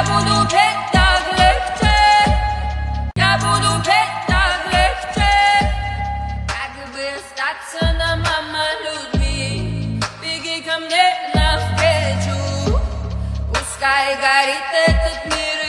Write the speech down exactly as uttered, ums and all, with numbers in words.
Я буду петь так легче, я буду петь так легче, как бы остаться нам людьми. Беги ко мне навстречу, пускай горит этот мир.